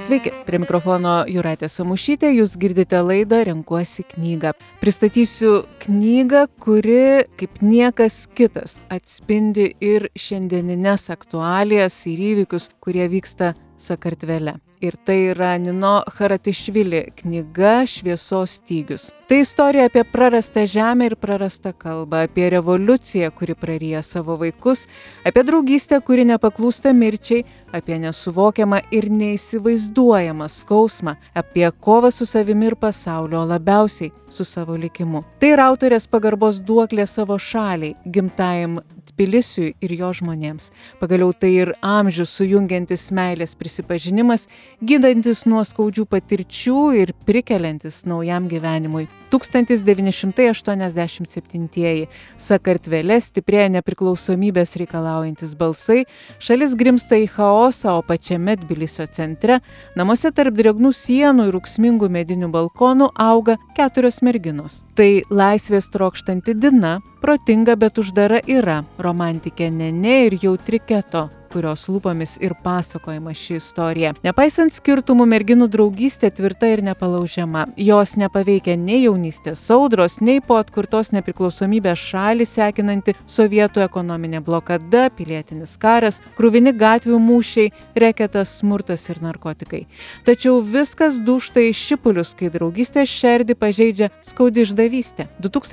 Sveiki, prie mikrofono Jūratė Samušytė, jūs girdite laidą Renkuosi knygą. Pristatysiu knygą, kuri, kaip niekas kitas, atspindi ir šiandieninės aktualijas ir įvykius, kurie vyksta Sakartvele. Ir tai yra Nino Haratišvili knyga Šviesos stygius. Tai istorija apie prarastą žemę ir prarastą kalbą, apie revoliuciją, kuri praryja savo vaikus, apie draugystę, kuri nepaklūsta mirčiai, apie nesuvokiamą ir neįsivaizduojamą skausmą, apie kovą su savimi ir pasaulio, labiausiai su savo likimu. Tai yra autorės pagarbos duoklė savo šaliai, gimtajam Tbilisiui ir jo žmonėms. Pagaliau tai ir amžių sujungiantis meilės prisipažinimas, gydantis nuo skaudžių patirčių ir prikeliantis naujam gyvenimui. 1987. Sakartvele stiprėja nepriklausomybės reikalaujantis balsai, šalis grimsta į chaosą, o pačiame Tbilisio centre, namuose tarp drėgnų sienų ir ūksmingų medinių balkonų auga 4 merginos. Tai laisvės trokštanti Dina, protinga, bet uždara Ira, romantikė Nenė ir jautri Keto, kurios lūpomis ir pasakojama ši istorija. Nepaisant skirtumų, merginų draugystė tvirta ir nepalaužiama. Jos nepaveikia nei jaunystės audros, nei po atkurtos nepriklausomybės šalį sekinanti sovietų ekonominė blokada, pilietinis karas, kruvini gatvių mūšiai, reketas, smurtas ir narkotikai. Tačiau viskas dūžta į šipulius, kai draugystės šerdį pažeidžia skaudi išdavystė.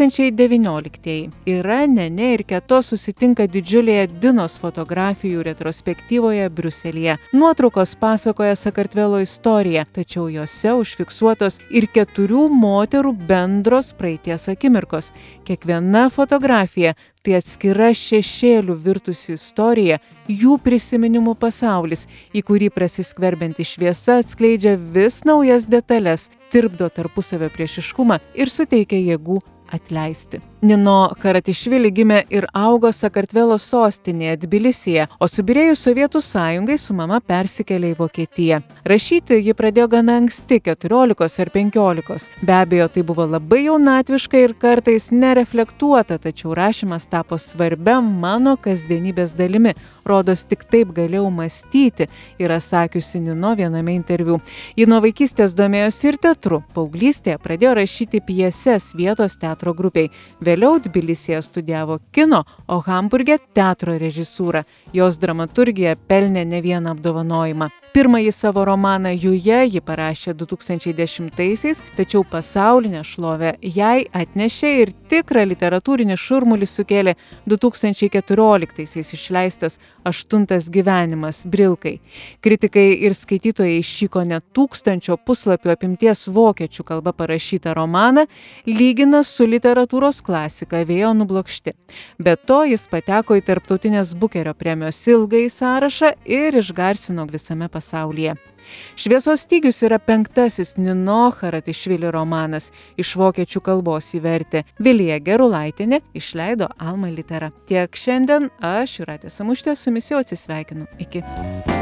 2019. Ira, Nenė ir Keto susitinka didžiulėje Dinos fotografijų retrospektyvoje Briuselyje. Nuotraukos pasakoja Sakartvelo istoriją, tačiau jose užfiksuotos ir 4 moterų bendros praeities akimirkos. Kiekviena fotografija tai atskira šešėlių virtusi istorija, jų prisiminimų pasaulis, į kurį prasiskverbianti šviesa atskleidžia vis naujas detalės, tirpdo tarpusavio priešiškumą ir suteikia jėgų atleisti. Nino Haratišvili gimė ir augo Sakartvelo sostinėje Tbilisyje, o subyrėjus Sovietų sąjungai su mama persikėlė į Vokietiją. Rašyti ji pradėjo gana anksti, 14 ar 15. Be abejo, tai buvo labai jaunatviška ir kartais nereflektuota, tačiau rašymas tapo svarbia mano kasdienybės dalimi. Rodos tik taip galėjau mąstyti, yra sakiusi Nino viename interviu. Ji nuo vaikystės domėjosi ir teatru. Paauglystėje pradėjo rašyti pjeses vietos teatro grupiai. Vėliau Tbilisyje studijavo kino, o Hamburge teatro režisūrą. Jos dramaturgija pelnė ne vieną apdovanojimą. Pirmąjį savo romaną Juja ji parašė 2010-aisiais, tačiau pasaulinę šlovę jai atnešė ir tikrą literatūrinį šurmulį sukėlė 2014-aisiais išleistas 8 gyvenimas Brilkai. Kritikai ir skaitytojai šį kone 1000 puslapių apimties vokiečių kalba parašytą romaną lygina su literatūros klasika Vėjo nublokšti. Be to, jis pateko į tarptautinės Bukerio premijos ilgąjį sąrašą ir išgarsino visame pasaulyje. Šviesos stygius yra 5. Nino Haratišvili romanas. Iš vokiečių kalbos įvertė Vilija Gerulaitienė, išleido Alma Litera. Tiek šiandien, aš Jūratė Samušytė su jumis jau atsisveikinu. Iki.